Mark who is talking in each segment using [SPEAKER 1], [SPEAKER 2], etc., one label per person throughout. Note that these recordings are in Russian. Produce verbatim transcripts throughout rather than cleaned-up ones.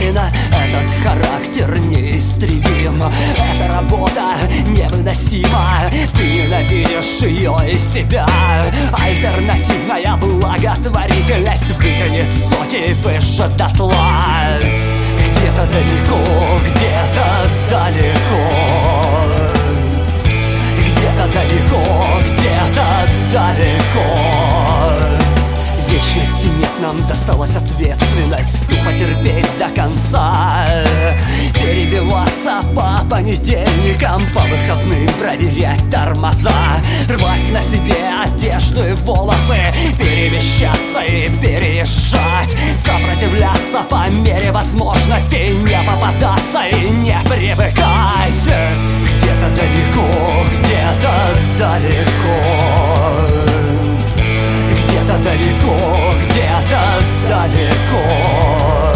[SPEAKER 1] Сталина. Этот характер неистребим, эта работа невыносима. Ты ненавидишь ее и себя. Альтернативная благотворительность вытянет соки выше дотла. Где-то далеко, где-то далеко, где-то далеко, где-то далеко. Вечности нет, нам досталась ответственность тупо терпеть до конца, перебиваться по понедельникам, по выходным проверять тормоза, рвать на себе одежду и волосы, перемещаться и переезжать, сопротивляться по мере возможности, не попадаться и не привыкать. Где-то далеко, где-то далеко, где-то далеко, где-то далеко.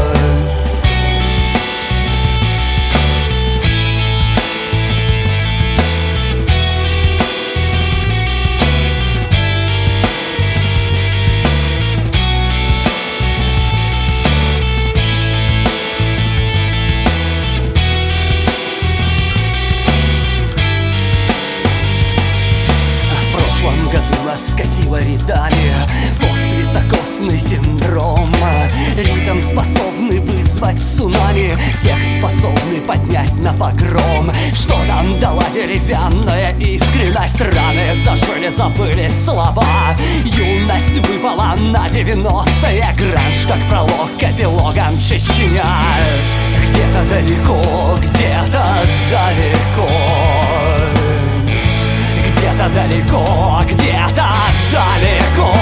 [SPEAKER 1] Скосила рядами поствисокосный синдром. Ритм способный вызвать цунами, текст способный поднять на погром. Что нам дала деревянная искренность? Раны зажили, забыли слова. Юность выпала на девяностые, гранж как пролог к эпилогам Чечня. Где-то далеко, где-то далеко, где-то далеко, где-то далеко.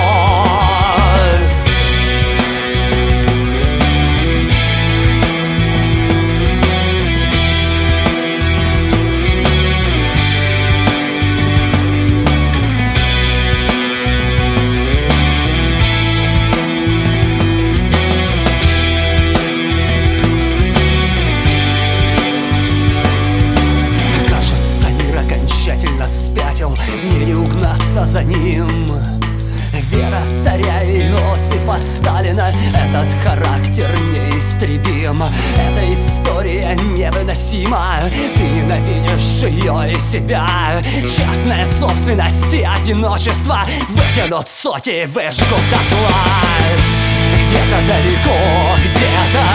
[SPEAKER 1] Мне не угнаться за ним. Вера в царя Иосифа Сталина. Этот характер неистребим, эта история невыносима. Ты ненавидишь ее и себя. Частная собственность и одиночество вытянут соки, выжгут дотла. Где-то далеко, где-то